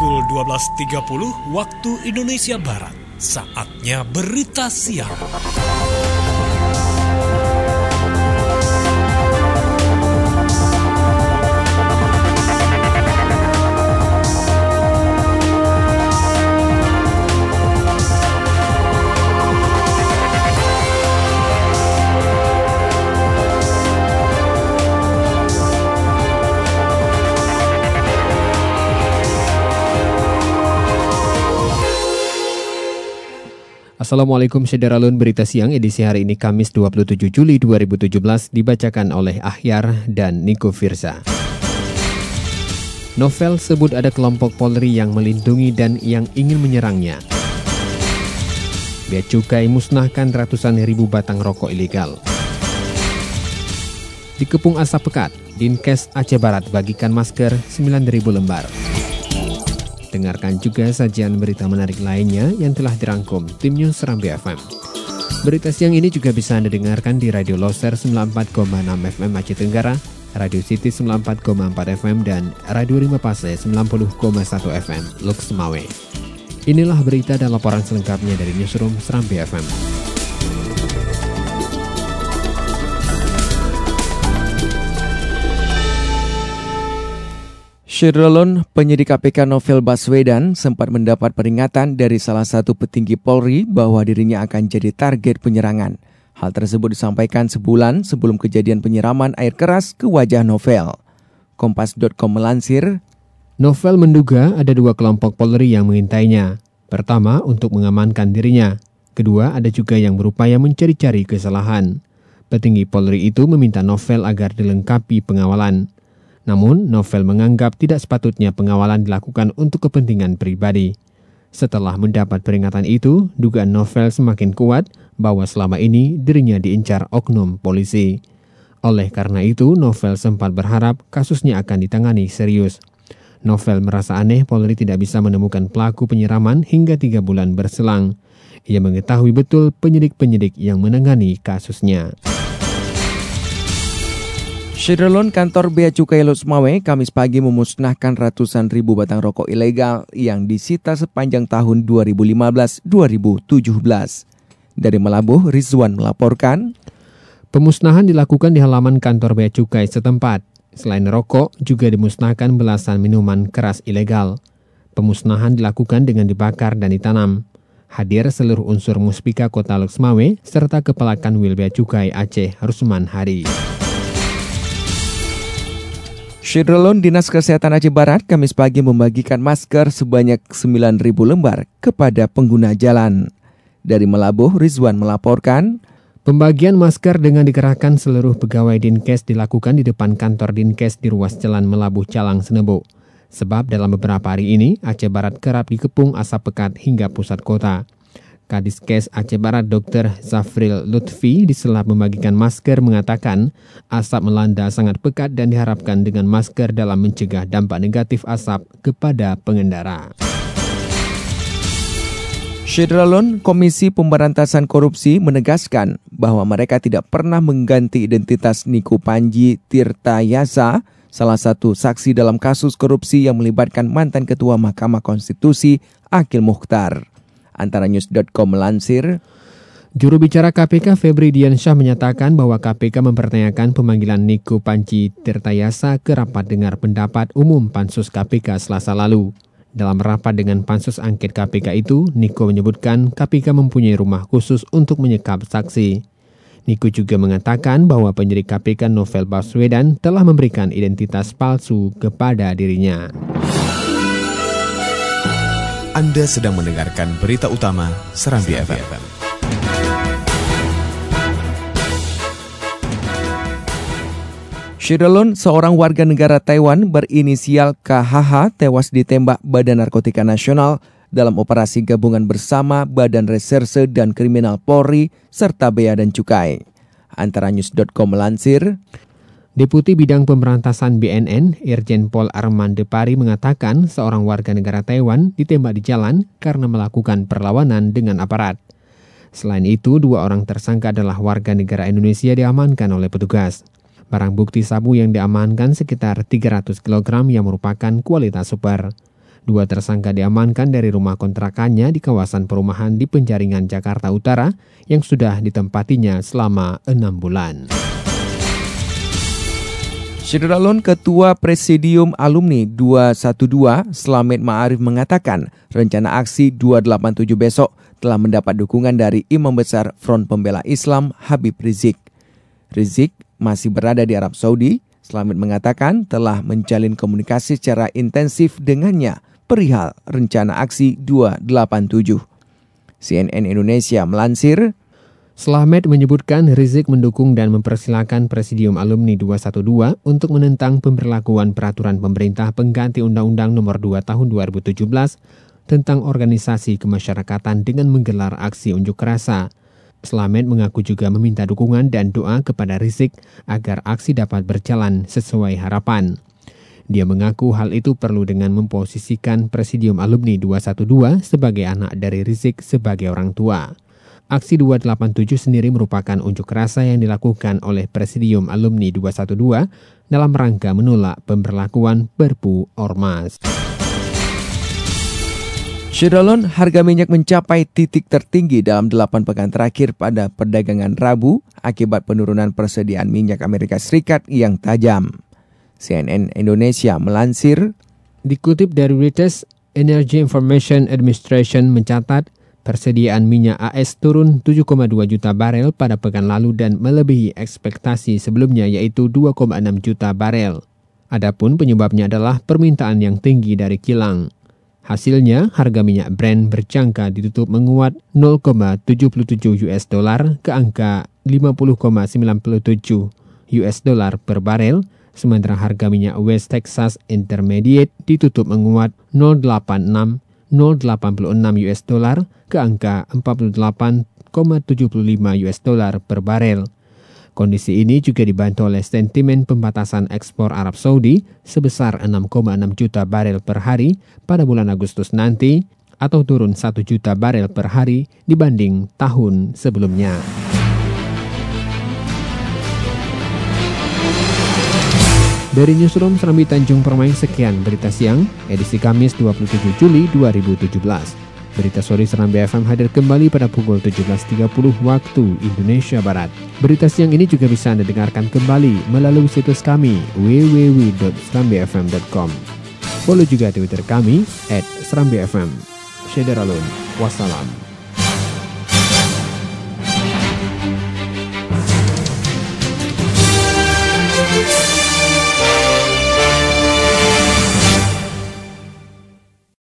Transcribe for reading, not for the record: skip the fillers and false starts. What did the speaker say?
pukul 12.30 waktu Indonesia Barat. Saatnya berita siang. Assalamualaikum Syederalun, berita siang edisi hari ini Kamis 27 Juli 2017 dibacakan oleh Ahyar dan Niko Firza. Novel sebut ada kelompok Polri yang melindungi dan yang ingin menyerangnya. Bea Cukai musnahkan ratusan ribu batang rokok ilegal. Dikepung asap pekat, Dinkes Aceh Barat bagikan masker 9.000 lembar. Dengarkan juga sajian berita menarik lainnya yang telah dirangkum tim News Serambi FM. Berita siang ini juga bisa Anda dengarkan di Radio Loser 94,6 FM Aceh Tenggara, Radio City 94,4 FM, dan Radio Rima Pase 90,1 FM Luk Semawe. Inilah berita dan laporan selengkapnya dari Newsroom Serambi FM. Syederalun, penyidik KPK Novel Baswedan sempat mendapat peringatan dari salah satu petinggi Polri bahwa dirinya akan jadi target penyerangan. Hal tersebut disampaikan sebulan sebelum kejadian penyiraman air keras ke wajah Novel. Kompas.com melansir, Novel menduga ada dua kelompok Polri yang mengintainya. Pertama, untuk mengamankan dirinya. Kedua, ada juga yang berupaya mencari-cari kesalahan. Petinggi Polri itu meminta Novel agar dilengkapi pengawalan. Namun, Novel menganggap tidak sepatutnya pengawalan dilakukan untuk kepentingan pribadi. Setelah mendapat peringatan itu, dugaan Novel semakin kuat bahwa selama ini dirinya diincar oknum polisi. Oleh karena itu, Novel sempat berharap kasusnya akan ditangani serius. Novel merasa aneh Polri tidak bisa menemukan pelaku penyiraman hingga 3 bulan berselang. Ia mengetahui betul penyidik-penyidik yang menangani kasusnya. Syederalun, kantor Bea Cukai Luk Semawe Kamis pagi memusnahkan ratusan ribu batang rokok ilegal yang disita sepanjang tahun 2015-2017. Dari Melabuh, Rizwan melaporkan. Pemusnahan dilakukan di halaman kantor Bea Cukai setempat. Selain rokok, juga dimusnahkan belasan minuman keras ilegal. Pemusnahan dilakukan dengan dibakar dan ditanam. Hadir seluruh unsur Muspika Kota Luk Semawe serta Kepala Kanwil Bea Cukai Aceh Rusman Hari. Syederalun, Dinas Kesehatan Aceh Barat Kamis pagi membagikan masker sebanyak 9.000 lembar kepada pengguna jalan. Dari Melabuh, Rizwan melaporkan. Pembagian masker dengan dikerahkan seluruh pegawai Dinkes dilakukan di depan kantor Dinkes di ruas Jalan Melabuh Calang Senebo. Sebab dalam beberapa hari ini Aceh Barat kerap dikepung asap pekat hingga pusat kota. Kadiskes Aceh Barat Dr. Zafril Lutfi di sela membagikan masker mengatakan asap melanda sangat pekat dan diharapkan dengan masker dalam mencegah dampak negatif asap kepada pengendara. Syederalun, Komisi Pemberantasan Korupsi menegaskan bahwa mereka tidak pernah mengganti identitas Niko Panji Tirtayasa, salah satu saksi dalam kasus korupsi yang melibatkan mantan Ketua Mahkamah Konstitusi Akil Mukhtar. Antaranews.com melansir, juru bicara KPK Febri Diansyah menyatakan bahwa KPK mempertanyakan pemanggilan Niko Panji Tirtayasa ke rapat dengar pendapat umum Pansus KPK Selasa lalu. Dalam rapat dengan Pansus Angket KPK itu, Niko menyebutkan KPK mempunyai rumah khusus untuk menyekap saksi. Niko juga mengatakan bahwa penyidik KPK Novel Baswedan telah memberikan identitas palsu kepada dirinya. Anda sedang mendengarkan berita utama Serambi FM. Syederalun, seorang warga negara Taiwan berinisial KHH tewas ditembak Badan Narkotika Nasional dalam operasi gabungan bersama Badan Reserse dan Kriminal Polri serta Bea dan Cukai. Antaranews.com melansir, Deputi Bidang Pemberantasan BNN, Irjen Pol Arman Depari mengatakan seorang warga negara Taiwan ditembak di jalan karena melakukan perlawanan dengan aparat. Selain itu, 2 orang tersangka adalah warga negara Indonesia diamankan oleh petugas. Barang bukti sabu yang diamankan sekitar 300 kg yang merupakan kualitas super. 2 tersangka diamankan dari rumah kontrakannya di kawasan perumahan di Penjaringan, Jakarta Utara yang sudah ditempatinya selama 6 bulan. Syederalun Ketua Presidium Alumni 212, Slamet Ma'arif mengatakan rencana aksi 287 besok telah mendapat dukungan dari Imam Besar Front Pembela Islam Habib Rizik. Rizik masih berada di Arab Saudi. Slamet mengatakan telah menjalin komunikasi secara intensif dengannya perihal rencana aksi 287. CNN Indonesia melansir, Slamet menyebutkan Rizik mendukung dan mempersilahkan Presidium Alumni 212 untuk menentang pemberlakuan peraturan pemerintah pengganti Undang-Undang Nomor 2 Tahun 2017 tentang organisasi kemasyarakatan dengan menggelar aksi unjuk rasa. Slamet mengaku juga meminta dukungan dan doa kepada Rizik agar aksi dapat berjalan sesuai harapan. Dia mengaku hal itu perlu dengan memposisikan Presidium Alumni 212 sebagai anak dari Rizik sebagai orang tua. Aksi 287 sendiri merupakan unjuk rasa yang dilakukan oleh Presidium Alumni 212 dalam rangka menolak pemberlakuan Perpu Ormas. Syederalun, harga minyak mencapai titik tertinggi dalam 8 pekan terakhir pada perdagangan Rabu akibat penurunan persediaan minyak Amerika Serikat yang tajam. CNN Indonesia melansir, dikutip dari Reuters, Energy Information Administration mencatat persediaan minyak AS turun 7,2 juta barel pada pekan lalu dan melebihi ekspektasi sebelumnya yaitu 2,6 juta barel. Adapun penyebabnya adalah permintaan yang tinggi dari kilang. Hasilnya, harga minyak Brent berjangka ditutup menguat 0,77 US dollar ke angka 50,97 US dollar per barel, sementara harga minyak West Texas Intermediate ditutup menguat 0,86 US dollar ke angka 48,75 US dollar per barel. Kondisi ini juga dibantu oleh sentimen pembatasan ekspor Arab Saudi sebesar 6,6 juta barel per hari pada bulan Agustus nanti atau turun 1 juta barel per hari dibanding tahun sebelumnya. Dari Newsroom Serambi Tanjung Permai, sekian berita siang, edisi Kamis 27 Juli 2017. Berita sore Serambi FM hadir kembali pada pukul 17.30 waktu Indonesia Barat. Berita siang ini juga bisa Anda dengarkan kembali melalui situs kami www.serambifm.com. Follow juga Twitter kami @serambifm. Syederalun. Wassalam.